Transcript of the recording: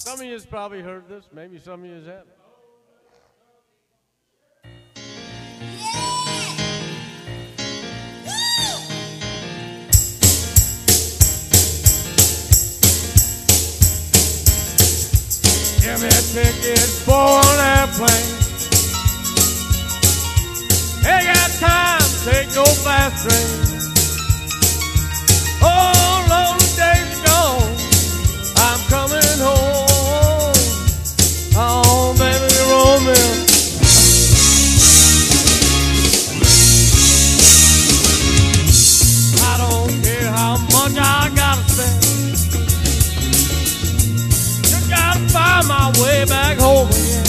Some of you probably heard this. Maybe some of you haven't. Give me a ticket for an airplane. Ain't got time to take no fast train. Oh, lonely days are gone. I'm coming home. Oh, baby, romance. I don't care how much I gotta spend. Just gotta find my way back home again.